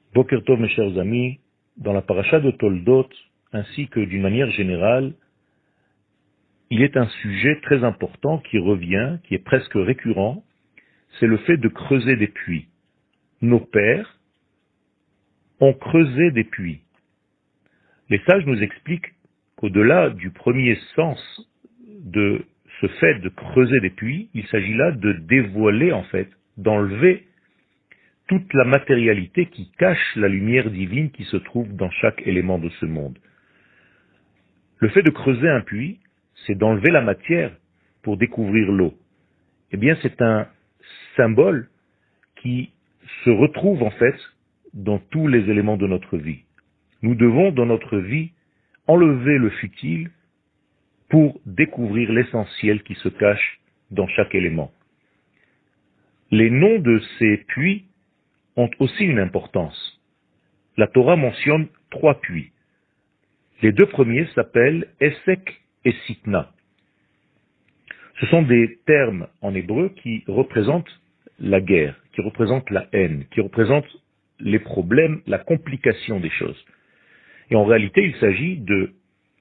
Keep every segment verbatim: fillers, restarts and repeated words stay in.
Boker Tov, mes chers amis, dans la paracha de Toldot, ainsi que d'une manière générale, il est un sujet très important qui revient, qui est presque récurrent, c'est le fait de creuser des puits. Nos pères ont creusé des puits. Les sages nous expliquent qu'au-delà du premier sens de ce fait de creuser des puits, il s'agit là de dévoiler, en fait, d'enlever toute la matérialité qui cache la lumière divine qui se trouve dans chaque élément de ce monde. Le fait de creuser un puits, c'est d'enlever la matière pour découvrir l'eau. Eh bien, c'est un symbole qui se retrouve en fait dans tous les éléments de notre vie. Nous devons, dans notre vie, enlever le futile pour découvrir l'essentiel qui se cache dans chaque élément. Les noms de ces puits ont aussi une importance. La Torah mentionne trois puits. Les deux premiers s'appellent Esek et Sitna. Ce sont des termes en hébreu qui représentent la guerre, qui représentent la haine, qui représentent les problèmes, la complication des choses. Et en réalité, il s'agit de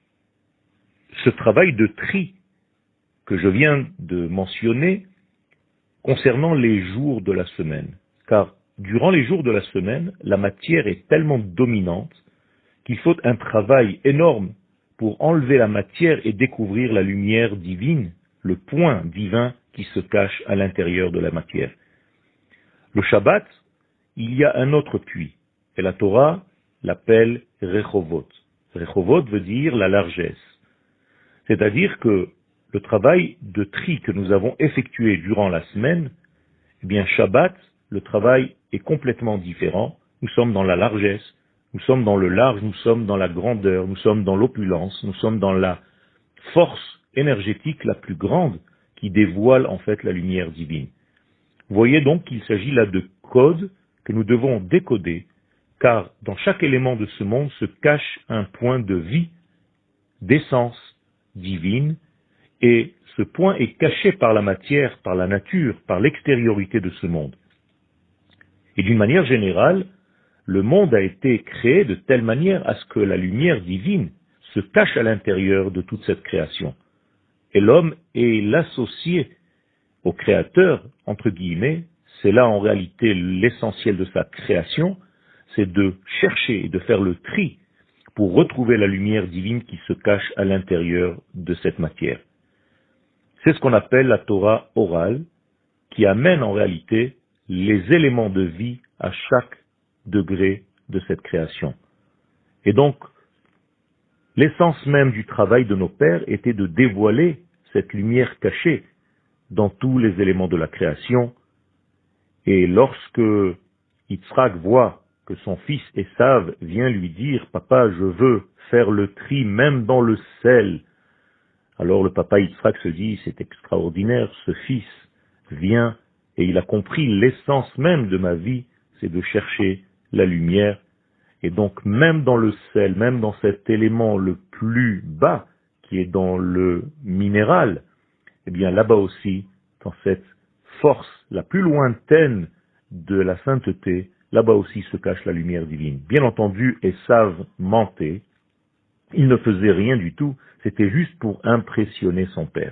ce travail de tri que je viens de mentionner concernant les jours de la semaine. Car durant les jours de la semaine, la matière est tellement dominante qu'il faut un travail énorme pour enlever la matière et découvrir la lumière divine, le point divin qui se cache à l'intérieur de la matière. Le Shabbat, il y a un autre puits, et la Torah l'appelle Rechovot. Rechovot veut dire la largesse. C'est-à-dire que le travail de tri que nous avons effectué durant la semaine, eh bien Shabbat, le travail est complètement différent. Nous sommes dans la largesse, nous sommes dans le large, nous sommes dans la grandeur, nous sommes dans l'opulence, nous sommes dans la force énergétique la plus grande qui dévoile en fait la lumière divine. Vous voyez donc qu'il s'agit là de codes que nous devons décoder, car dans chaque élément de ce monde se cache un point de vie, d'essence divine, et ce point est caché par la matière, par la nature, par l'extériorité de ce monde. Et d'une manière générale, le monde a été créé de telle manière à ce que la lumière divine se cache à l'intérieur de toute cette création. Et l'homme est l'associé au créateur, entre guillemets, c'est là en réalité l'essentiel de sa création, c'est de chercher et de faire le tri pour retrouver la lumière divine qui se cache à l'intérieur de cette matière. C'est ce qu'on appelle la Torah orale, qui amène en réalité les éléments de vie à chaque degré de cette création. Et donc, l'essence même du travail de nos pères était de dévoiler cette lumière cachée dans tous les éléments de la création. Et lorsque Yitzhak voit que son fils Esav vient lui dire « Papa, je veux faire le tri même dans le sel », alors le papa Yitzhak se dit « C'est extraordinaire, ce fils vient et il a compris l'essence même de ma vie, c'est de chercher la lumière. » Et donc même dans le sel, même dans cet élément le plus bas, qui est dans le minéral, eh bien là-bas aussi, dans cette force la plus lointaine de la sainteté, là-bas aussi se cache la lumière divine. Bien entendu, Esav mentait, il ne faisait rien du tout, c'était juste pour impressionner son père.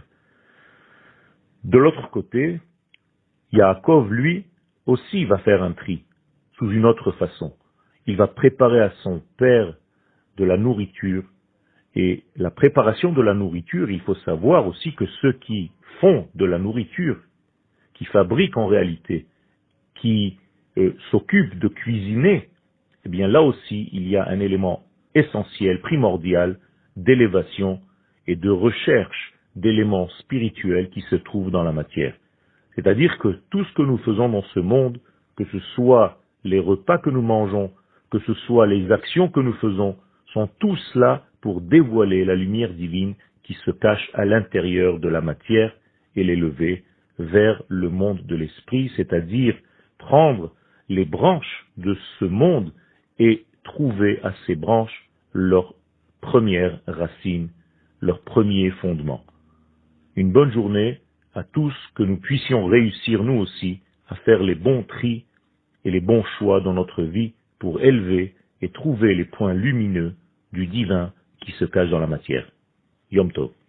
De l'autre côté, Yaakov, lui, aussi va faire un tri, sous une autre façon. Il va préparer à son père de la nourriture. Et la préparation de la nourriture, il faut savoir aussi que ceux qui font de la nourriture, qui fabriquent en réalité, qui euh, s'occupent de cuisiner, eh bien là aussi, il y a un élément essentiel, primordial, d'élévation et de recherche d'éléments spirituels qui se trouvent dans la matière. C'est-à-dire que tout ce que nous faisons dans ce monde, que ce soit les repas que nous mangeons, que ce soit les actions que nous faisons, sont tous là pour dévoiler la lumière divine qui se cache à l'intérieur de la matière et l'élever vers le monde de l'esprit, c'est-à-dire prendre les branches de ce monde et trouver à ces branches leur première racine, leur premier fondement. Une bonne journée à tous, que nous puissions réussir nous aussi à faire les bons tris et les bons choix dans notre vie pour élever et trouver les points lumineux du divin qui se cache dans la matière. Yom Tov.